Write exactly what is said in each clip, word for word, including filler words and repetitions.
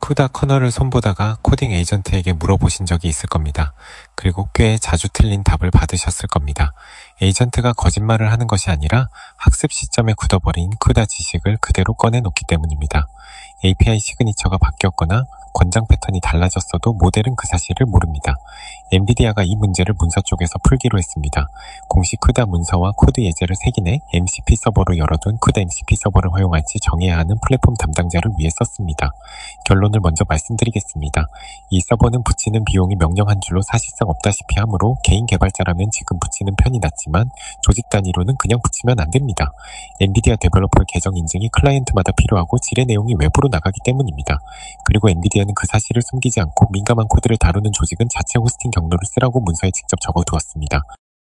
쿠다 커널을 손보다가 코딩 에이전트에게 물어보신 적이 있을 겁니다. 그리고 꽤 자주 틀린 답을 받으셨을 겁니다. 에이전트가 거짓말을 하는 것이 아니라 학습 시점에 굳어버린 쿠다 지식을 그대로 꺼내놓기 때문입니다. 에이피아이 시그니처가 바뀌었거나 권장 패턴이 달라졌어도 모델은 그 사실을 모릅니다. 엔비디아가 이 문제를 문서 쪽에서 풀기로 했습니다. 공식 쿠다 문서와 코드 예제를 색인해 엠씨피 서버로 열어둔 쿠다 엠씨피 서버를 활용할지 정해야 하는 플랫폼 담당자를 위해 썼습니다. 결론을 먼저 말씀드리겠습니다. 이 서버는 붙이는 비용이 명령 한 줄로 사실상 없다시피 하므로 개인 개발자라면 지금 붙이는 편이 낫지만 조직 단위로는 그냥 붙이면 안 됩니다. 엔비디아 데벨로퍼 계정 인증이 클라이언트마다 필요하고 지뢰 내용이 외부로 나가기 때문입니다. 그리고 엔비디아는 그 사실을 숨기지 않고 민감한 코드를 다루는 조직은 자체 호스팅 경로를 쓰라고 문서에 직접 적어두었습니다.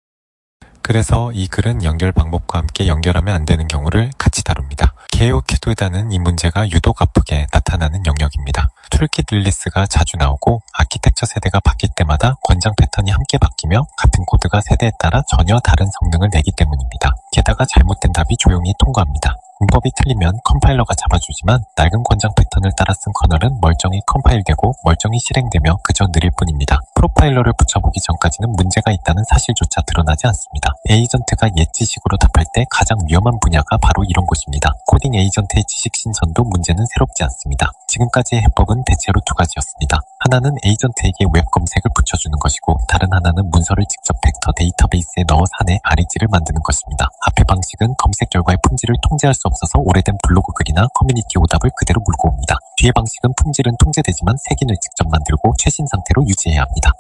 그래서 이 글은 연결 방법과 함께 연결하면 안 되는 경우를 같이 다룹니다. 케이오키도다는 이 문제가 유독 아프게 나타나는 영역입니다. 툴킷 릴리스가 자주 나오고 아키텍처 세대가 바뀔 때마다 권장 패턴이 함께 바뀌며 같은 코드가 세대에 따라 전혀 다른 성능을 내기 때문입니다. 게다가 잘못된 답이 조용히 통과합니다. 문법이 틀리면 컴파일러가 잡아주지만 낡은 권장 패턴을 따라 쓴 커널은 멀쩡히 컴파일되고 멀쩡히 실행되며 그저 느릴 뿐입니다. 프로파일러를 붙여보기 전까지는 문제가 있다는 사실조차 드러나지 않습니다. 에이전트가 옛 지식으로 답할 때 가장 위험한 분야가 바로 이런 곳입니다. 코딩 에이전트의 지식 신선도 문제는 새롭지 않습니다. 지금까지의 해법은 대체로 두 가지였습니다. 하나는 에이전트에게 웹 검색을 붙여주는 것이고 다른 하나는 문서를 직접 벡터 데이터베이스에 넣어 사내 아리지를 만드는 것입니다. 앞의 방식은 검색 결과의 품질을 통제할 수 없어서 오래된 블로그 글이나 커뮤니티 오답을 그대로 물고 옵니다. 뒤의 방식은 품질은 통제되지만 색인을 직접 만들고 최신 상태로 유지해야 합니다.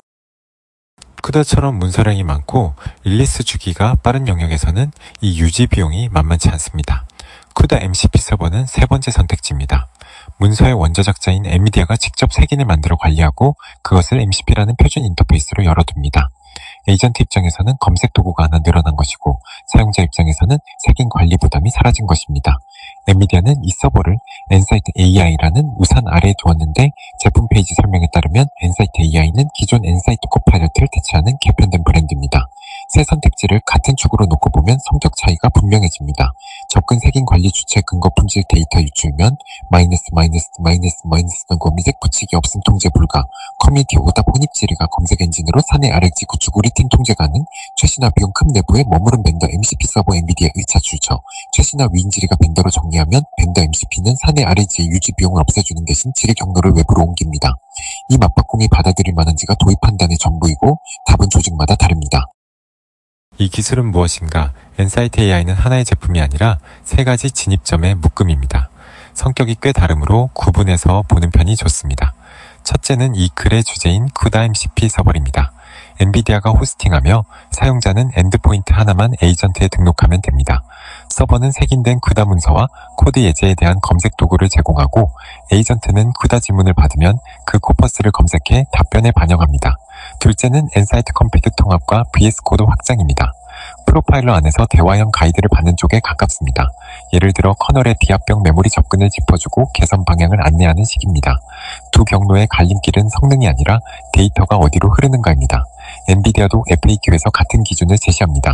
쿠다처럼 문서량이 많고 릴리스 주기가 빠른 영역에서는 이 유지 비용이 만만치 않습니다. 쿠다 엠씨피 서버는 세 번째 선택지입니다. 문서의 원저작자인 엔비디아가 직접 색인을 만들어 관리하고 그것을 엠씨피라는 표준 인터페이스로 열어둡니다. 에이전트 입장에서는 검색 도구가 하나 늘어난 것이고 사용자 입장에서는 색인 관리 부담이 사라진 것입니다. 엔비디아는 이 서버를 엔사이트 에이아이라는 우산 아래에 두었는데 제품 페이지 설명에 따르면 엔사이트 에이아이는 기존 엔사이트 코파일럿을 대체하는 개편된 브랜드입니다. 세 선택지를 같은 축으로 놓고 보면 성격 차이가 분명해집니다. 접근 색인 관리 주체 근거 품질 데이터 유출면 마이너스 마이너스 마이너스 마이너스는 검색 붙이기 없음 통제 불가 커뮤니티 오답 혼입 질의가 검색 엔진으로 사내 알엑스 구축 우리팀 통제 가능 최신화 비용 급 내부에 머무른 벤더 엠씨피 서버 엔비디아 일 차 출처 최신화 위인 질의가 벤더로 정리하면 벤더 엠씨피는 사내 알엑스의 유지 비용을 없애주는 대신 질의 경로를 외부로 옮깁니다. 이 맞바꿈이 받아들일 만한지가 도입 판단의 전부이고 답은 조직마다 다릅니다. 이 기술은 무엇인가? 엔사이트 에이아이는 하나의 제품이 아니라 세 가지 진입점의 묶음입니다. 성격이 꽤 다르므로 구분해서 보는 편이 좋습니다. 첫째는 이 글의 주제인 쿠다 엠씨피 서버입니다. 엔비디아가 호스팅하며 사용자는 엔드포인트 하나만 에이전트에 등록하면 됩니다. 서버는 색인된 쿠다 문서와 코드 예제에 대한 검색 도구를 제공하고 에이전트는 쿠다 지문을 받으면 그 코퍼스를 검색해 답변에 반영합니다. 둘째는 엔사이트 컴피드 통합과 브이에스 코드 확장입니다. 프로파일러 안에서 대화형 가이드를 받는 쪽에 가깝습니다. 예를 들어 커널의 비합병 메모리 접근을 짚어주고 개선 방향을 안내하는 식입니다. 두 경로의 갈림길은 성능이 아니라 데이터가 어디로 흐르는가입니다. 엔비디아도 에프에이큐에서 같은 기준을 제시합니다.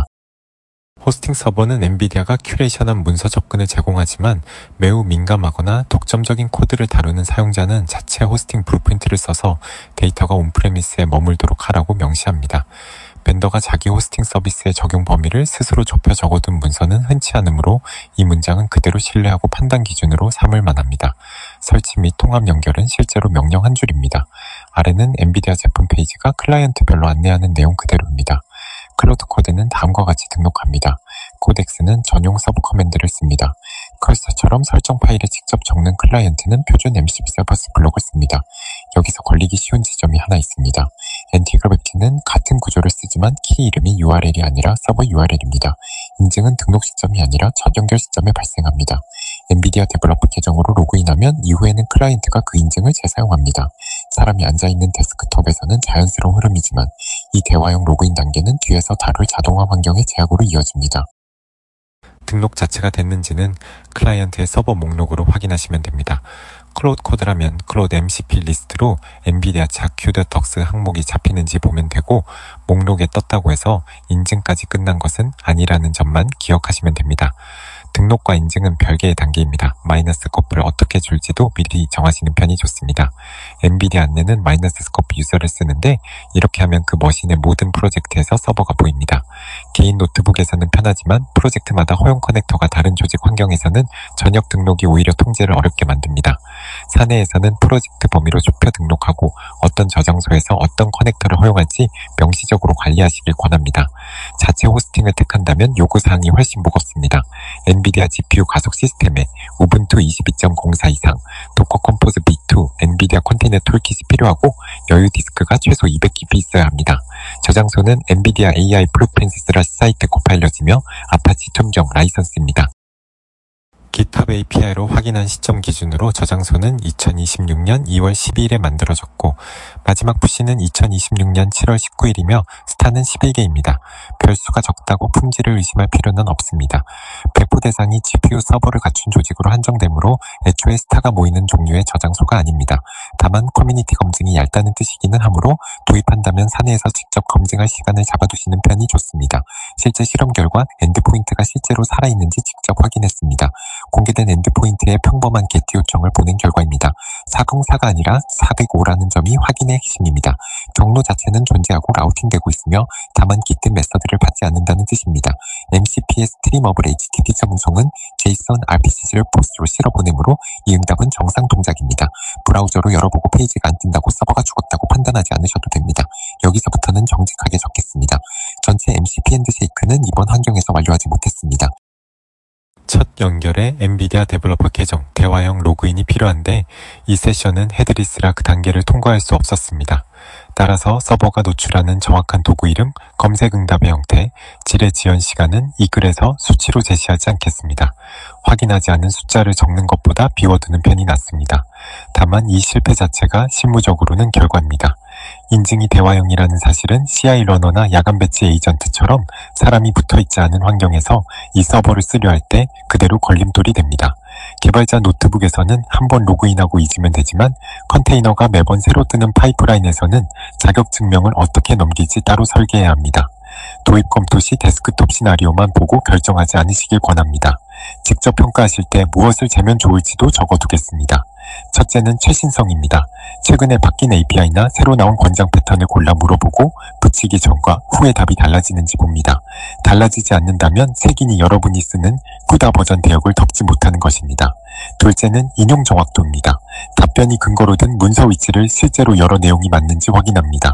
호스팅 서버는 엔비디아가 큐레이션한 문서 접근을 제공하지만 매우 민감하거나 독점적인 코드를 다루는 사용자는 자체 호스팅 블루프린트를 써서 데이터가 온프레미스에 머물도록 하라고 명시합니다. 벤더가 자기 호스팅 서비스의 적용 범위를 스스로 좁혀 적어둔 문서는 흔치 않으므로 이 문장은 그대로 신뢰하고 판단 기준으로 삼을 만합니다. 설치 및 통합 연결은 실제로 명령 한 줄입니다. 아래는 엔비디아 제품 페이지가 클라이언트별로 안내하는 내용 그대로입니다. 클로드 코드는 다음과 같이 등록합니다. 코덱스는 전용 서브 커맨드를 씁니다. 컬서처럼 설정 파일에 직접 적는 클라이언트는 표준 엠씨피 서버스 블록을 씁니다. 여기서 걸리기 쉬운 지점이 하나 있습니다. 엔티그래비티는 같은 구조를 쓰지만 키 이름이 유알엘이 아니라 서버 유알엘입니다. 인증은 등록 시점이 아니라 첫 연결 시점에 발생합니다. 엔비디아 데벨로퍼 계정으로 로그인하면 이후에는 클라이언트가 그 인증을 재사용합니다. 사람이 앉아있는 데스크톱에서는 자연스러운 흐름이지만 이 대화형 로그인 단계는 뒤에서 다룰 자동화 환경의 제약으로 이어집니다. 등록 자체가 됐는지는 클라이언트의 서버 목록으로 확인하시면 됩니다. 클로드 코드라면 클로드 엠씨피 리스트로 엔비디아 차 큐더 덕스 항목이 잡히는지 보면 되고 목록에 떴다고 해서 인증까지 끝난 것은 아니라는 점만 기억하시면 됩니다. 등록과 인증은 별개의 단계입니다. 마이너스 스코프를 어떻게 줄지도 미리 정하시는 편이 좋습니다. 엔비디아 안내는 마이너스 스코프 유저를 쓰는데 이렇게 하면 그 머신의 모든 프로젝트에서 서버가 보입니다. 개인 노트북에서는 편하지만 프로젝트마다 허용 커넥터가 다른 조직 환경에서는 전역 등록이 오히려 통제를 어렵게 만듭니다. 사내에서는 프로젝트 범위로 좁혀 등록하고 어떤 저장소에서 어떤 커넥터를 허용할지 명시적으로 관리하시길 권합니다. 자체 호스팅을 택한다면 요구사항이 훨씬 무겁습니다. 엔비디아 지피유 가속 시스템에 우분투 이십이 점 공사 이상, 도커 컴포즈 비 투, 엔비디아 컨테이너 툴킷이 필요하고 여유 디스크가 최소 이백 기비 있어야 합니다. 저장소는 엔비디아 에이아이 블루프린트 슬래시 사이트 코파일럿이며 아파치 톰정 라이선스입니다. 깃허브 에이피아이로 확인한 시점 기준으로 저장소는 이천이십육 년 이월 십이일에 만들어졌고 마지막 푸시는 이천이십육 년 칠월 십구일이며 스타는 십일 개입니다. 별수가 적다고 품질을 의심할 필요는 없습니다. 배포 대상이 지피유 서버를 갖춘 조직으로 한정되므로 애초에 스타가 모이는 종류의 저장소가 아닙니다. 다만 커뮤니티 검증이 얇다는 뜻이기는 하므로 도입한다면 사내에서 직접 검증할 시간을 잡아두시는 편이 좋습니다. 실제 실험 결과 엔드포인트가 실제로 살아있는지 직접 확인했습니다. 공개된 엔드포인트의 평범한 게티 요청을 보낸 결과입니다. 사공사가 아니라 사백오라는 점이 확인의 핵심입니다. 경로 자체는 존재하고 라우팅되고 있으며 다만 기트 메서드를 받지 않는다는 뜻입니다. 엠씨피의 스트리머블 에이치티티디 운송은 제이슨 알피씨를 포스로 실어 보내므로 이 응답은 정상 동작입니다. 브라우저로 열어보고 페이지가 안 뜬다고 서버가 죽었다고 판단하지 않으셔도 됩니다. 여기서부터는 정직하게 적겠습니다. 전체 엠씨피 핸드쉐이크는 이번 환경에서 완료하지 못했습니다. 첫 연결에 엔비디아 데벨로퍼 계정, 대화형 로그인이 필요한데 이 세션은 헤드리스라 그 단계를 통과할 수 없었습니다. 따라서 서버가 노출하는 정확한 도구 이름, 검색 응답의 형태, 지뢰 지연 시간은 이 글에서 수치로 제시하지 않겠습니다. 확인하지 않은 숫자를 적는 것보다 비워두는 편이 낫습니다. 다만 이 실패 자체가 실무적으로는 결과입니다. 인증이 대화형이라는 사실은 씨아이 러너나 야간 배치 에이전트처럼 사람이 붙어있지 않은 환경에서 이 서버를 쓰려 할 때 그대로 걸림돌이 됩니다. 개발자 노트북에서는 한번 로그인하고 잊으면 되지만 컨테이너가 매번 새로 뜨는 파이프라인에서는 자격 증명을 어떻게 넘길지 따로 설계해야 합니다. 도입 검토 시 데스크톱 시나리오만 보고 결정하지 않으시길 권합니다. 직접 평가하실 때 무엇을 재면 좋을지도 적어두겠습니다. 첫째는 최신성입니다. 최근에 바뀐 에이피아이나 새로 나온 권장 패턴을 골라 물어보고 붙이기 전과 후에 답이 달라지는지 봅니다. 달라지지 않는다면 색인이 여러분이 쓰는 쿠다 버전 대역을 덮지 못하는 것입니다. 둘째는 인용 정확도입니다. 답변이 근거로 든 문서 위치를 실제로 여러 내용이 맞는지 확인합니다.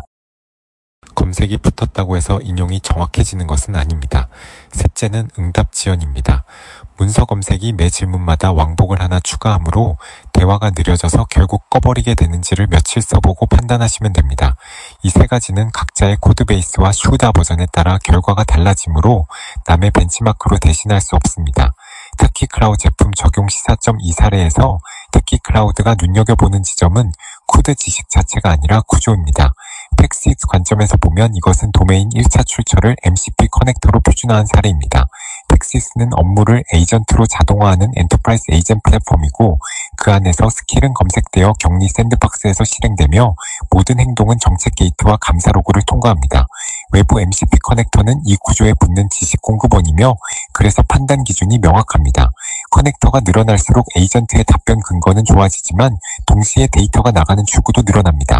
검색이 붙었다고 해서 인용이 정확해지는 것은 아닙니다. 셋째는 응답 지연입니다. 문서 검색이 매 질문마다 왕복을 하나 추가하므로 대화가 느려져서 결국 꺼버리게 되는지를 며칠 써보고 판단하시면 됩니다. 이 세 가지는 각자의 코드베이스와 슈다 버전에 따라 결과가 달라지므로 남의 벤치마크로 대신할 수 없습니다. 특히 클라우드 제품 적용 시 사 점 이 사례에서 특히 클라우드가 눈여겨보는 지점은 코드 지식 자체가 아니라 구조입니다. 팩시스 관점에서 보면 이것은 도메인 일 차 출처를 엠씨피 커넥터로 표준화한 사례입니다. 팩시스는 업무를 에이전트로 자동화하는 엔터프라이즈 에이전트 플랫폼이고 그 안에서 스킬은 검색되어 격리 샌드박스에서 실행되며 모든 행동은 정책 게이트와 감사 로그를 통과합니다. 외부 엠씨피 커넥터는 이 구조에 붙는 지식 공급원이며 그래서 판단 기준이 명확합니다. 커넥터가 늘어날수록 에이전트의 답변 근거는 좋아지지만 동시에 데이터가 나가는 출구도 늘어납니다.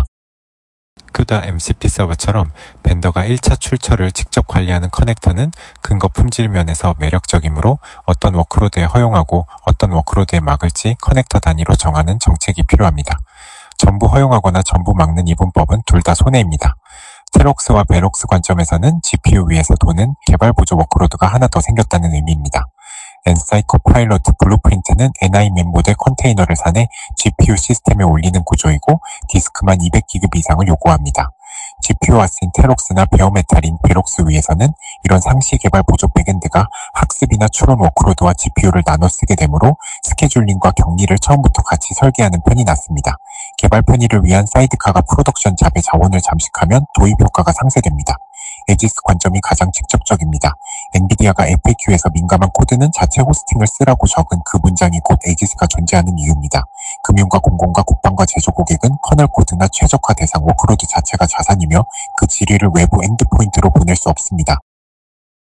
큐다 엠씨피 서버처럼 벤더가 일 차 출처를 직접 관리하는 커넥터는 근거 품질 면에서 매력적이므로 어떤 워크로드에 허용하고 어떤 워크로드에 막을지 커넥터 단위로 정하는 정책이 필요합니다. 전부 허용하거나 전부 막는 이분법은 둘 다 손해입니다. 테록스와 베록스 관점에서는 지피유 위에서 도는 개발 보조 워크로드가 하나 더 생겼다는 의미입니다. 엔사이 코파일럿 블루프린트는 엔아이 멤버들 컨테이너를 사내 지피유 시스템에 올리는 구조이고 디스크만 이백 기가바이트 이상을 요구합니다. 지피유와 쓴 테록스나 베어메탈인 베록스 위에서는 이런 상시 개발 보조 백엔드가 학습이나 추론 워크로드와 지피유를 나눠 쓰게 되므로 스케줄링과 격리를 처음부터 같이 설계하는 편이 낫습니다. 개발 편의를 위한 사이드카가 프로덕션 잡의 자원을 잠식하면 도입 효과가 상쇄됩니다. 에지스 관점이 가장 직접적입니다. 엔비디아가 에프에이큐에서 민감한 코드는 자체 호스팅을 쓰라고 적은 그 문장이 곧 에지스가 존재하는 이유입니다. 금융과 공공과 국방과 제조 고객은 커널 코드나 최적화 대상 워크로드 자체가 자산이며 그 질의를 외부 엔드포인트로 보낼 수 없습니다.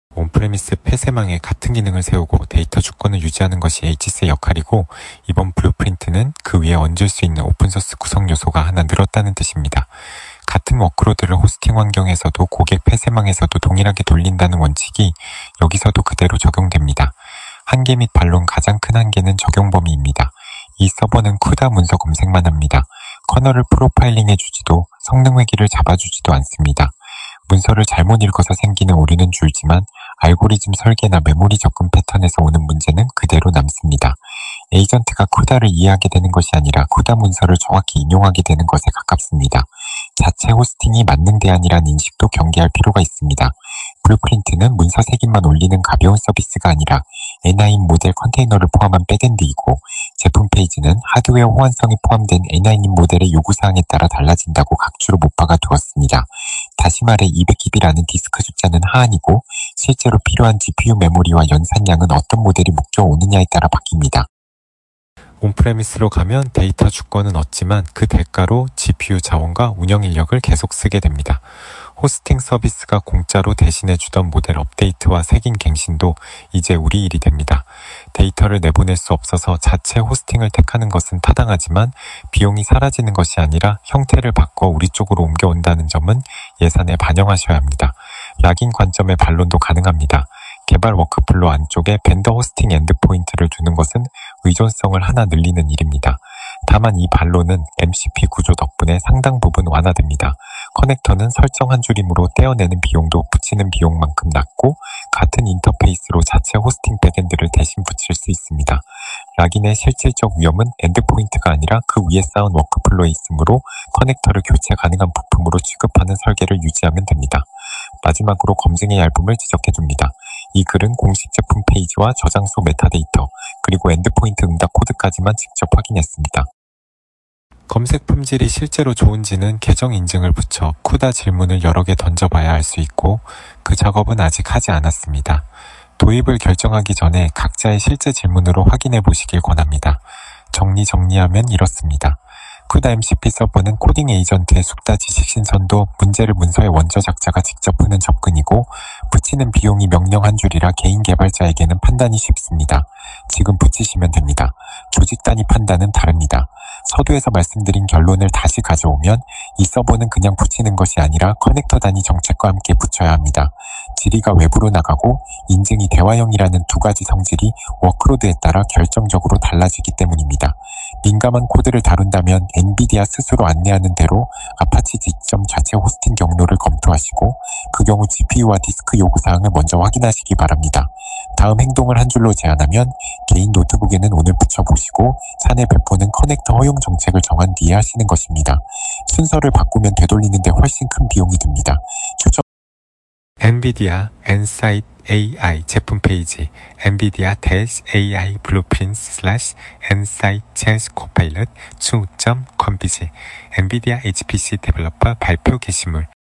온프레미스 폐쇄망에 같은 기능을 세우고 데이터 주권을 유지하는 것이 에이치에스의 역할이고, 이번 블루프린트는 그 위에 얹을 수 있는 오픈소스 구성 요소가 하나 늘었다는 뜻입니다. 같은 워크로드를 호스팅 환경에서도 고객 폐쇄망에서도 동일하게 돌린다는 원칙이 여기서도 그대로 적용됩니다. 한계 및 반론 가장 큰 한계는 적용 범위입니다. 이 서버는 쿠다 문서 검색만 합니다. 커널을 프로파일링해주지도 성능 회귀를 잡아주지도 않습니다. 문서를 잘못 읽어서 생기는 오류는 줄지만 알고리즘 설계나 메모리 접근 패턴에서 오는 문제는 그대로 남습니다. 에이전트가 쿠다를 이해하게 되는 것이 아니라 쿠다 문서를 정확히 인용하게 되는 것에 가깝습니다. 자체 호스팅이 만능 대안이란 인식도 경계할 필요가 있습니다. 블루프린트는 문서 색인만 올리는 가벼운 서비스가 아니라 엔아이엔 모델 컨테이너를 포함한 백엔드이고, 제품 페이지는 하드웨어 호환성이 포함된 엔아이엔 모델의 요구사항에 따라 달라진다고 각주로 못 박아 두었습니다. 다시 말해 이백 기비라는 디스크 숫자는 하한이고, 실제로 필요한 지피유 메모리와 연산량은 어떤 모델이 묶여 오느냐에 따라 바뀝니다. 온프레미스로 가면 데이터 주권은 얻지만 그 대가로 지피유 자원과 운영 인력을 계속 쓰게 됩니다. 호스팅 서비스가 공짜로 대신해주던 모델 업데이트와 색인 갱신도 이제 우리 일이 됩니다. 데이터를 내보낼 수 없어서 자체 호스팅을 택하는 것은 타당하지만 비용이 사라지는 것이 아니라 형태를 바꿔 우리 쪽으로 옮겨온다는 점은 예산에 반영하셔야 합니다. 락인 관점의 반론도 가능합니다. 개발 워크플로 안쪽에 벤더 호스팅 엔드포인트를 두는 것은 의존성을 하나 늘리는 일입니다. 다만 이 반론은 엠씨피 구조 덕분에 상당 부분 완화됩니다. 커넥터는 설정 한 줄이므로 떼어내는 비용도 붙이는 비용만큼 낮고, 같은 인터페이스로 자체 호스팅 백엔드를 대신 붙일 수 있습니다. 락인의 실질적 위험은 엔드포인트가 아니라 그 위에 쌓은 워크플로에 있으므로 커넥터를 교체 가능한 부품으로 취급하는 설계를 유지하면 됩니다. 마지막으로 검증의 얇음을 지적해줍니다. 이 글은 공식 제품 페이지와 저장소 메타데이터, 그리고 엔드포인트 응답 코드까지만 직접 확인했습니다. 검색 품질이 실제로 좋은지는 계정 인증을 붙여 쿠다 질문을 여러 개 던져봐야 알 수 있고, 그 작업은 아직 하지 않았습니다. 도입을 결정하기 전에 각자의 실제 질문으로 확인해 보시길 권합니다. 정리 정리하면 이렇습니다. 쿠다 엠씨피 서버는 코딩 에이전트의 숙다 지식 신선도, 문제를 문서의 원저 작자가 직접 푸는 접근이고, 붙이는 비용이 명령 한 줄이라 개인 개발자에게는 판단이 쉽습니다. 지금 붙이시면 됩니다. 조직 단위 판단은 다릅니다. 서두에서 말씀드린 결론을 다시 가져오면 이 서버는 그냥 붙이는 것이 아니라 커넥터 단위 정책과 함께 붙여야 합니다. 질의가 외부로 나가고 인증이 대화형이라는 두 가지 성질이 워크로드에 따라 결정적으로 달라지기 때문입니다. 민감한 코드를 다룬다면 엔비디아 스스로 안내하는 대로 아파치 지점 자체 호스팅 경로를 검토하시고, 그 경우 지피유와 디스크 요구사항을 먼저 확인하시기 바랍니다. 다음 행동을 한 줄로 제안하면 개인 노트북에는 오늘 붙여보시고 사내 배포는 커넥터 허용 정책을 정한 뒤에 하시는 것입니다. 순서를 바꾸면 되돌리는데 훨씬 큰 비용이 듭니다. 추천 엔비디아 엔사이트 에이아이 제품 페이지 엔비디아 에이아이 블루프린트 슬래시 엔사이트 첼스 코파일럿 투 점 컴비지 엔비디아 에이치피씨 데벨로퍼 발표 게시물